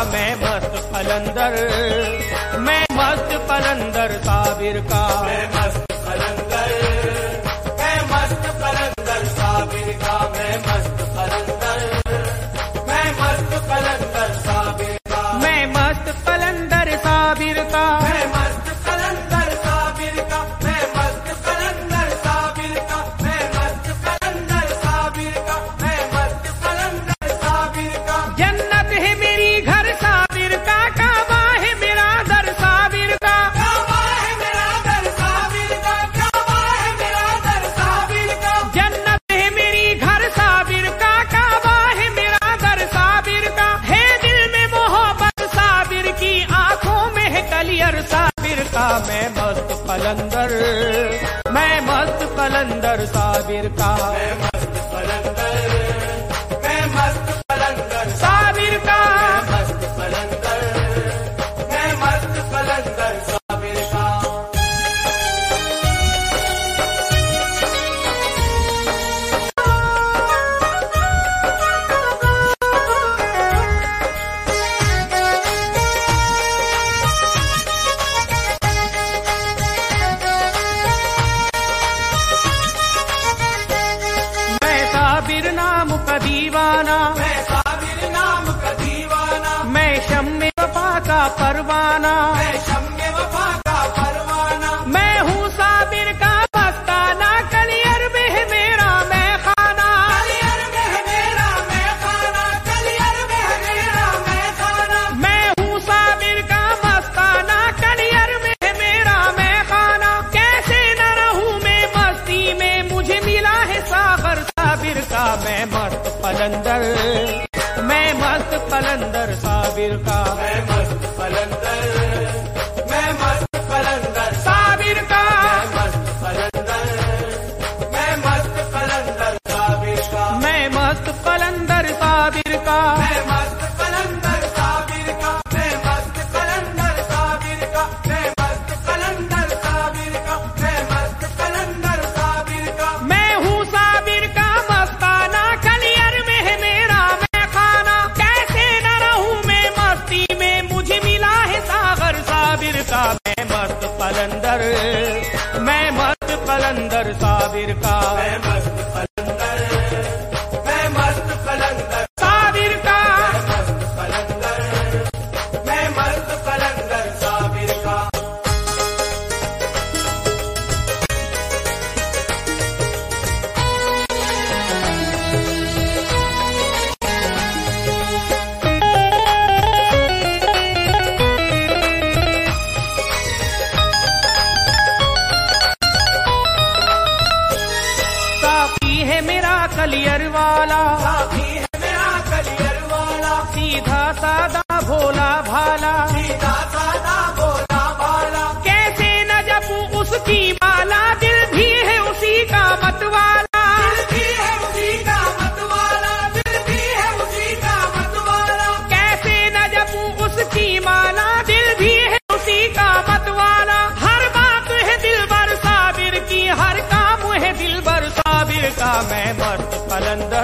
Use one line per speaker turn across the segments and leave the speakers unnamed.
मैं मस्त कलंदर, मैं मस्त कलंदर साबिर का,
मैं मस्त कलंदर, मैं मस्त कलंदर साबिर का, मैं मस्त कलंदर, मैं मस्त कलंदर साबिर का,
मैं मस्त कलंदर साबिर का,
मैं मस्त कलंदर साबिर का, मैं मस्त कलंदर साबिर का, मैं मस्त कलंदर साबिर का, मैं मस्त कलंदर साबिर का।
जन्नत है मेरी घर साबिर का, काबा है मेरा दर साबिर का,
काबा है मेरा दर साबिर का, काबा है मेरा दर साबिर का।
जन्नत है मेरी घर साबिर का, काबा है मेरा दर साबिर का, है दिल में मोहब्बत साबिर की, आंखों में है कलियर साबिर का, मैं मस्त कलंदर, मैं मस्त कलंदर साबिर का,
मैं मस्त कलंदर, मैं मस्त कलंदर
साबिर का,
मस्त कलंदर, मैं मस्त कलंदर साबिर का।
मैं साबिर नाम का दीवाना,
मैं साबिर नाम का दीवाना,
मैं शम्मे वफा का परवाना,
मैं शम्मे वफा का परवाना,
मैं हूँ साबिर का मस्ताना, कलियर में है मेरा मैं खाना,
कलियर में है मेरा मैं खाना, कलियर में है मेरा मैं खाना।
मैं हूँ साबिर का मस्ताना, कलियर में है मेरा मैं खाना, कैसे न रहूं मैं मस्ती में, मुझे मिला है सागर साबिर का, मैं मस्त कलंदर, मैं मस्त कलंदर साबिर का,
मैं मस्त कलंदर, मैं मस्त कलंदर
साबिर का,
मैं मस्त कलंदर, मैं मस्त कलंदर साबिर का,
मैं मस्त कलंदर साबिर का,
मैं मस्त कलंदर साबिर का, मैं मस्त कलंदर साबिर का, मैं मस्त कलंदर साबिर का, मैं मस्त कलंदर साबिर का।
मैं हूँ साबिर का मस्ताना, कलियर में है मेरा मैं खाना, कैसे न रहूं मैं मस्ती में, मुझे मिला है सागर साबिर का, मैं मस्त कलंदर, मैं मस्त कलंदर साबिर का,
मैं मस्त कलंदर, मैं मस्त कलंदर
साबिर का,
मस्त कलंदर, मैं मस्त कलंदर साबिर का।
साफी है मेरा कलियर वाला,
साथी है मेरा कलियर वाला,
सीधा सादा भोला भाला,
सीधा सादा भोला भाला,
कैसे न जपूं उसकी माला, दिल भी है उसी का मतवाला,
दिल भी है उसी का मतवाला, दिल भी है उसी का मतवाला।
कैसे न जपूं उसकी माला, दिल भी है उसी का मतवाला, हर बात है दिलबर साबिर की, हर काम है दिलबर साबिर का, मैं मस्त कलंदर,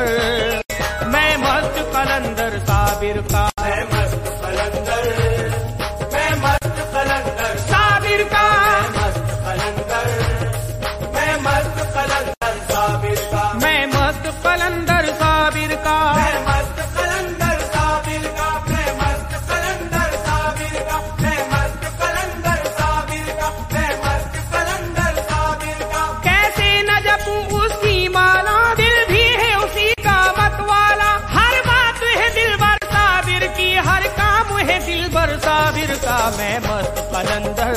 मैं मस्त कलंदर साबिर का,
मैं मस्त कलंदर, मैं मस्त कलंदर
साबिर का,
मस्त कलंदर, मैं मस्त कलंदर साबिर का,
मैं मस्त कलंदर साबिर का,
मैं मस्त कलंदर साबिर का, मैं मस्त कलंदर साबिर का, मैं मस्त कलंदर साबिर का, मैं मस्त कलंदर साबिर का।
कैसे न जपूं उसकी माला, दिल भी है उसी का मतवाला, हर बात है दिलबर साबिर की, हर काम है दिलबर साबिर का, मैं मस्त कलंदर,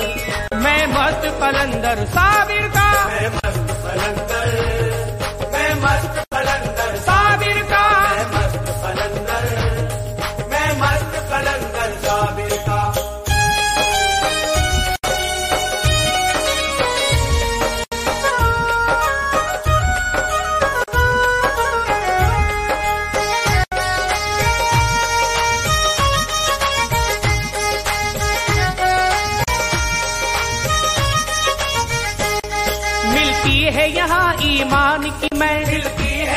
मैं मस्त कलंदर साबिर का,
मैं मस्त कलंदर, मैं मस्त कलंदर
साबिर का,
मैं मस्त कलंदर, मैं मस्त कलंदर साबिर का।
मिलती है यहाँ ईमान की मैं,
मिलती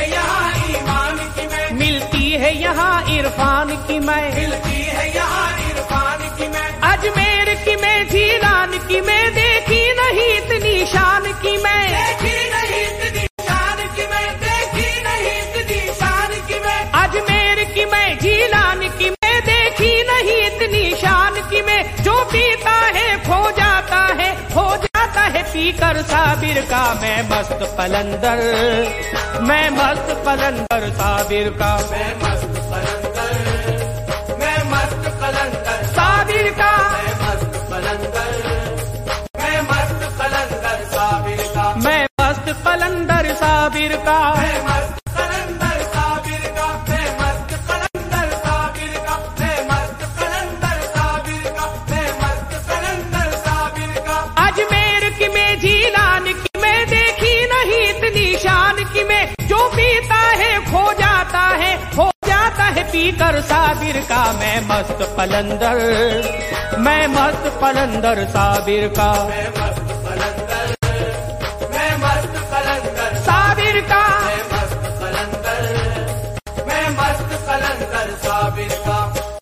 इरफान की मैं,
मिलती है यहाँ इरफान की मैं,
अजमेर की मैं, झीलान की मैं, देखी नहीं इतनी शान की मैं,
देखी नहीं इतनी शान की मैं, देखी नहीं इतनी शान की मैं,
अजमेर की मैं, झीलान की मैं, देखी नहीं इतनी शान की मैं। जो पीता है खो जाता है, खो जाता है पीकर साबिर का। मैं मस्त कलंदर, मैं मस्त कलंदर साबिर का,
मैं मस्त कलंदर, मैं मस्त कलंदर
साबिर का,
मैं मस्त कलंदर, मैं मस्त कलंदर साबिर का,
मैं मस्त कलंदर साबिर का,
मैं मस्त कलंदर साबिर का, मैं मस्त कलंदर साबिर का, मैं मस्त कलंदर साबिर का, मैं मस्त कलंदर साबिर का।
अजमेर की मैं, झीलान की मैं, देखी नहीं इतनी शान की मैं। जो पीता है खो जाता है, खो जाता है पीकर साबिर का। मैं मस्त कलंदर, मैं मस्त कलंदर साबिर का,
मैं मस्त कलंदर, मैं मस्त कलंदर
साबिर का,
मैं मस्त कलंदर, मैं मस्त कलंदर साबिर का।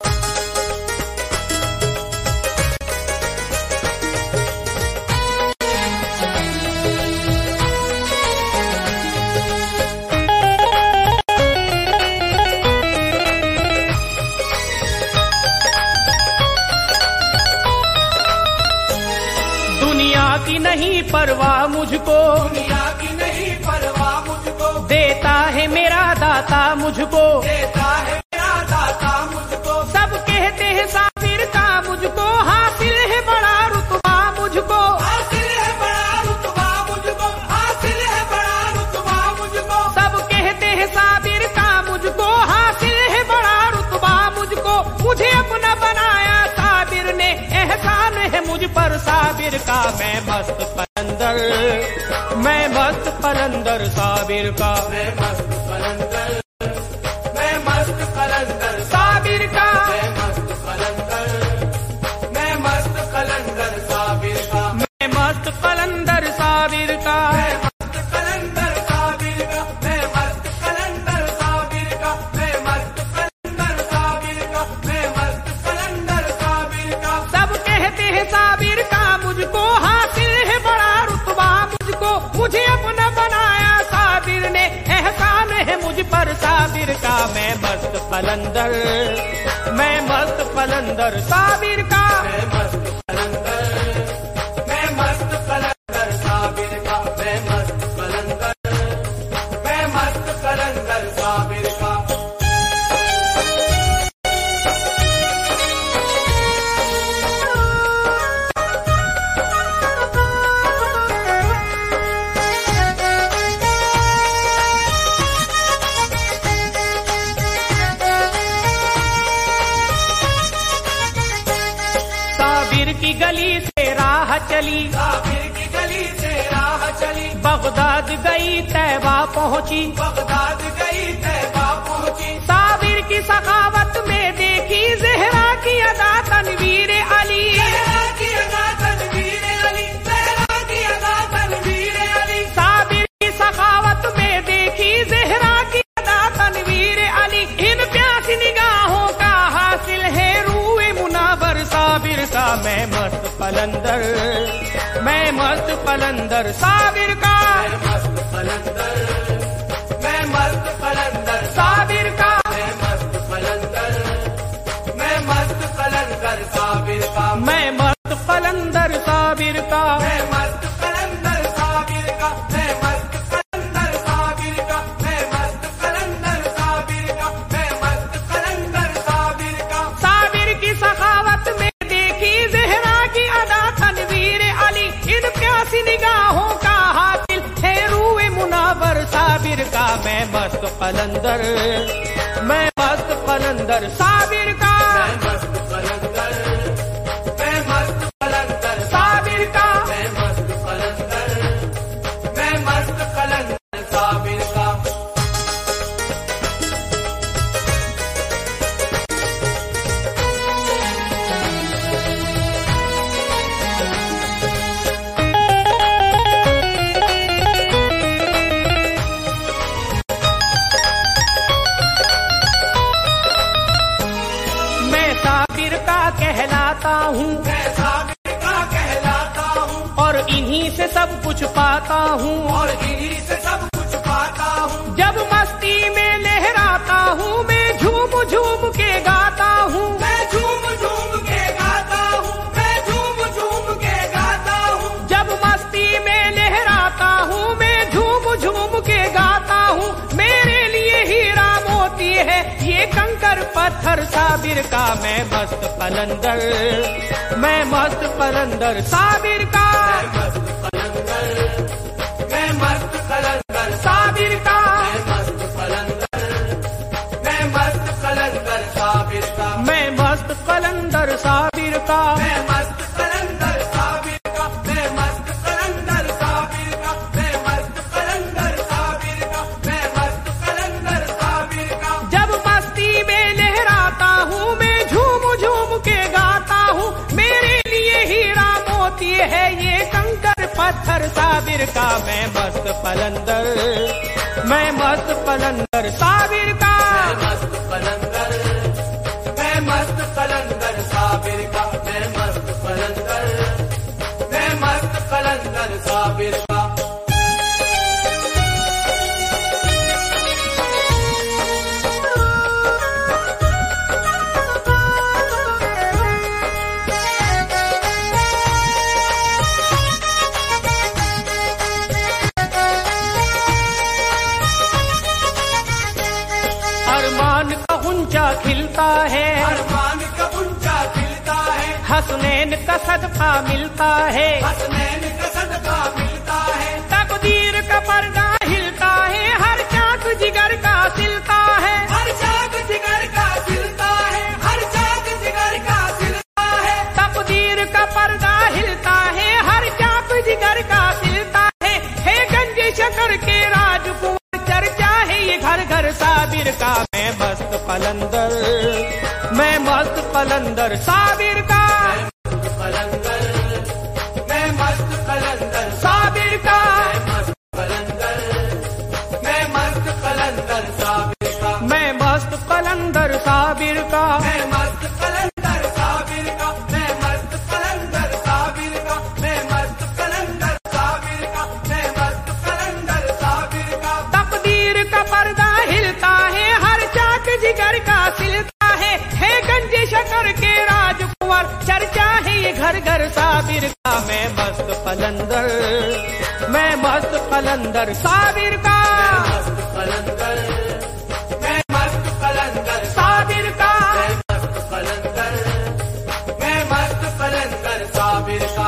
दुनिया की नहीं परवाह मुझको,
दुनिया की नहीं परवाह मुझको,
देता है मेरा दाता मुझको।
देता है मेरा दाता मुझको,
सब कहते हैं साबिर का मुझको हासिल है बड़ा रुतबा मुझको।
हासिल है बड़ा रुतबा मुझको, हासिल है बड़ा रुतबा मुझको,
सब कहते हैं साबिर का मुझको हासिल है बड़ा रुतबा मुझको। मुझे अपना बनाया साबिर ने, एहसान है मुझ पर साबिर का। मैं मस्त कलंदर, मैं मस्त कलंदर साबिर का,
मैं मस्त कलंदर, मैं मस्त कलंदर
साबिर का,
मैं मस्त कलंदर, मैं मस्त कलंदर साबिर का,
मैं मस्त कलंदर साबिर का,
मैं मस्त कलंदर साबिर का, मैं मस्त कलंदर साबिर का, मैं मस्त कलंदर साबिर का, मैं मस्त कलंदर साबिर का।
सब कहते हैं साबिर का मुझको हासिल है बड़ा रुतबा मुझको। मुझे अपना बनाया साबिर ने, एहसान है मुझ पर साबिर का। मैं मस्त कलंदर, मैं मस्त कलंदर साबिर का,
मैं मस्त कलंदर, मैं मस्त कलंदर साबिर का, मैं मस्त कलंदर, मैं मस्त कलंदर साबिर का।
साबिर की गली से राह चली,
साबिर की गली से राह चली,
बगदाद गई तैबा पहुंची।
बगदाद गई तैबा पहुंची,
साबिर की सखावत में देखी जहरा की अदा तनवीर अली।
सहरा की अदा तनवीर अली, सहरा की अदा तनवीर अली,
साबिर की सखावत में देखी जहरा की अदा तनवीर अली। इन प्यासी निगाहों का हासिल है रूए मुनावर साबिर का। मैं मस्त कलंदर, मैं मस्त कलंदर साबिर का,
मैं मस्त कलंदर, मैं मस्त कलंदर
साबिर का,
मैं मस्त कलंदर, मैं मस्त कलंदर साबिर का,
मैं मस्त कलंदर साबिर का,
मैं मस्त कलंदर साबिर का, मैं मस्त कलंदर साबिर का, मैं मस्त कलंदर साबिर का, मैं मस्त कलंदर साबिर का।
साबिर की सखावत में देखी जहरा की अदा तनवीर अली। इन प्यासी निगाहों का हासिल है रूए मुनावर साबिर का। मैं मस्त कलंदर, मैं मस्त कलंदर साबिर का,
मैं मस्त कलंदर, मैं मस्त कलंदर
साबिर का,
मैं मस्त कलंदर, मैं मस्त कलंदर साबिर का।
का कहलाता हूँ,
मैं साबिर का कहलाता हूँ,
और इन्हीं से सब कुछ पाता हूँ,
और इन्हीं से सब कुछ पाता हूँ।
जब मस्ती में लहराता हूँ मैं झूम झूम के गाता हूँ,
मैं झूम झूम के गाता हूँ, मैं झूम झूम के गाता हूँ।
जब मस्ती में लहराता हूँ मैं झूम झूम के गाता हूँ। मेरे लिए हीरा मोती है ये कंकर पत्थर साबिर का, मैं मस्त कलंदर, मैं मस्त कलंदर साबिर का,
मैं मस्त कलंदर, मैं मस्त कलंदर
साबिर का,
मैं मस्त कलंदर, मैं मस्त कलंदर साबिर का,
मैं मस्त कलंदर साबिर का,
मैं मस्त कलंदर साबिर का, मैं मस्त कलंदर साबिर का, मैं मस्त कलंदर साबिर का, मैं मस्त कलंदर साबिर का।
जब मस्ती में लहराता हूँ मैं झूम झूम के गाता हूँ। मेरे लिए हीरा मोती है ये कंकर पत्थर साबिर का, मैं मस्त कलंदर, मैं मस्त कलंदर साबिर का,
मैं मस्त कलंदर, मैं मस्त कलंदर साबिर का, मैं मस्त कलंदर, मैं मस्त कलंदर साबिर का।
अरमान का गुंजा खिलता है,
अरमान का गुंजा खिलता है,
हसनैन का सदका मिलता है,
हसनैन का सदका मिलता है,
तकदीर का पर्दा हिलता है, हर चाक जिगर का सिलता है,
हर चाक जिगर का सिलता है, हर चाक जिगर का सिलता है।
तकदीर का पर्दा हिलता है, हर चाक जिगर का सिलता है गंज शकर के राजकुमार, चर्चा है ये घर घर साबिर का, मैं मस्त कलंदर, मैं मस्त कलंदर साबिर का,
कलंदर, मैं मस्त कलंदर
साबिर का,
मस्त कलंदर, मैं मस्त कलंदर साबिर का,
मैं मस्त कलंदर साबिर का,
मैं मस्त कलंदर साबिर का, मैं मस्त कलंदर साबिर का, मैं मस्त कलंदर साबिर का, मैं मस्त कलंदर साबिर का।
तकदीर का पर्दा हिलता है, हर चाक जिगर का सिलता है गंज शकर के राजकुमार, चर्चा है ये घर घर साबिर का, मैं मस्त कलंदर, मैं मस्त कलंदर साबिर का,
मस्त कलंदर, मैं मस्त कलंदर
साबिर का,
मैं मस्त कलंदर, मैं मस्त कलंदर साबिर का।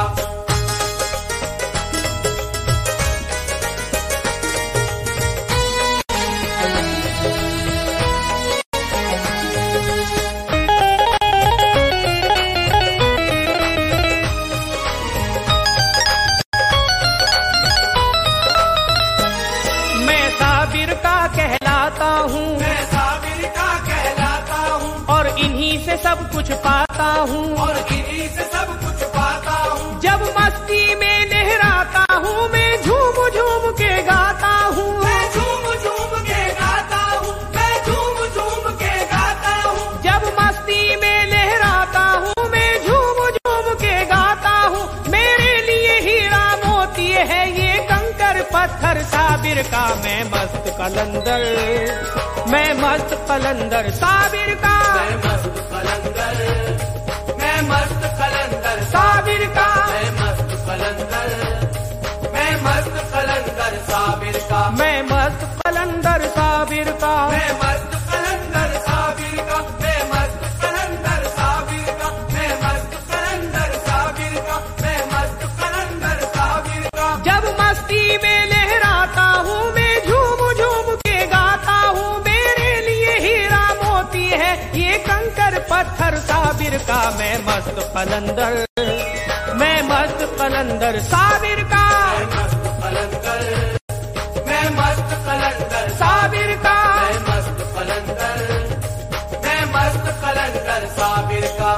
मैं साबिर का कहलाता हूँ,
मैं साबिर का कहलाता हूँ,
और इन्हीं से सब कुछ पाता हूँ,
और इन्हीं से सब कुछ पाता हूँ।
जब मस्ती में लहराता हूँ मैं झूम झूम के गाता हूँ,
मैं झूम झूम के गाता हूँ, मैं झूम झूम के गाता हूँ।
जब मस्ती में लहराता हूँ मैं झूम झूम के गाता हूँ। मेरे लिए हीरा मोती है ये कंकर पत्थर साबिर का, मैं मस्त कलंदर, मैं मस्त कलंदर साबिर का,
मैं मस्त कलंदर, मैं मस्त कलंदर
साबिर का,
मैं मस्त कलंदर, मैं मस्त कलंदर साबिर का,
मैं मस्त कलंदर साबिर का,
मैं मस्त कलंदर साबिर का, मैं मस्त कलंदर साबिर का, मैं मस्त कलंदर साबिर का, मैं मस्त कलंदर साबिर का।
जब मस्ती में लहराता हूँ मैं झूम झूम के गाता हूँ। मेरे लिए हीरा मोती है ये कंकर पत्थर साबिर का, मैं मस्त कलंदर, मैं मस्त कलंदर साबिर का,
मैं मस्त कलंदर, मैं मस्त कलंदर
साबिर का,
मैं मस्त कलंदर, मैं मस्त कलंदर साबिर का।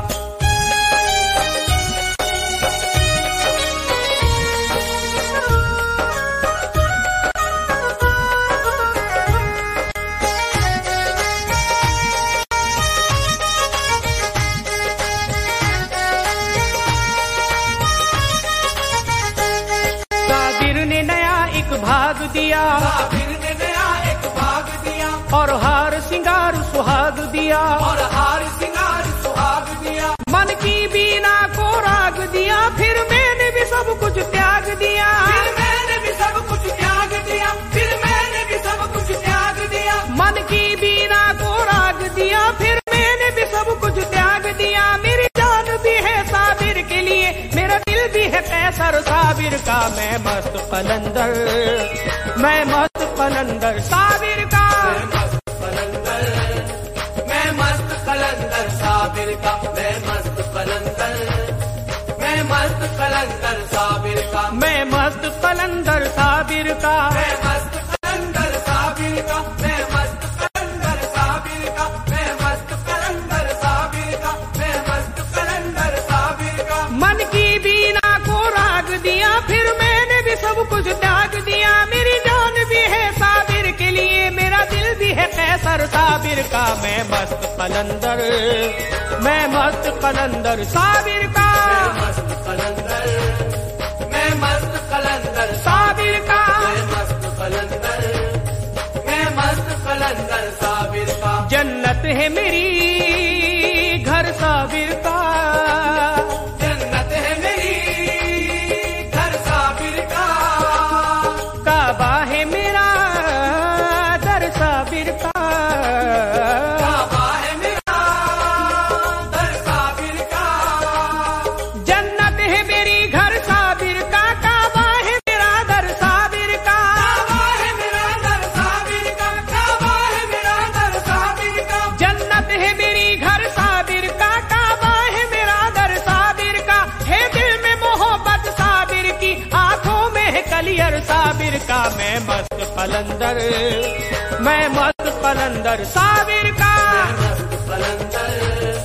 दिया,
साबिर ने नया एक भाग दिया,
और हार सिंगार सुहाग दिया,
और हार सिंगार सुहाग दिया।
मन की बीना को राग दिया, फिर मैंने भी सब कुछ त्याग दिया,
फिर मैंने भी सब कुछ त्याग दिया, फिर मैंने भी सब कुछ त्याग दिया।
मन की बीना को राग दिया, फिर मैंने भी सब कुछ त्याग दिया। मेरी जान भी है साबिर के लिए, मेरा दिल भी है कैसर साबिर का। मैं मस्त कलंदर, मैं मस्त कलंदर साबिर का,
मैं मस्त कलंदर, मैं मस्त कलंदर साबिर का, मैं मस्त कलंदर, मैं मस्त कलंदर साबिर का,
मैं मस्त कलंदर साबिर का,
मैं मस्त कलंदर साबिर का, मैं मस्त कलंदर साबिर का, मैं मस्त कलंदर साबिर का, मैं मस्त कलंदर साबिर का।
मन की बीना को राग दिया, फिर मैंने भी सब कुछ त्याग दिया। मेरी जान भी है साबिर के लिए, मेरा दिल भी है कैसर साबिर का। मैं मस्त कलंदर, मैं मस्त कलंदर साबिर का,
मैं मस्त कलंदर, मैं मस्त कलंदर
साबिर का।
मैं मस्त कलंदर, मैं मस्त कलंदर साबिर का।
जन्नत है मेरी घर साबिर का,
जन्नत है मेरी घर साबिर का,
काबा है मेरा दर साबिर का,
काबा है मेरा दर साबिर का।
जन्नत है मेरी घर साबिर का, काबा है मेरा दर साबिर का,
काबा है मेरा दर साबिर का, काबा है मेरा दर साबिर का।
जन्नत है मेरी घर साबिर का, काबा है मेरा दर साबिर का। है दिल में मोहब्बत साबिर की, आंखों में है कलियर साबिर का। मैं मस्त कलंदर, मैं मस्त कलंदर साबिर का,
मैं मस्त कलंदर,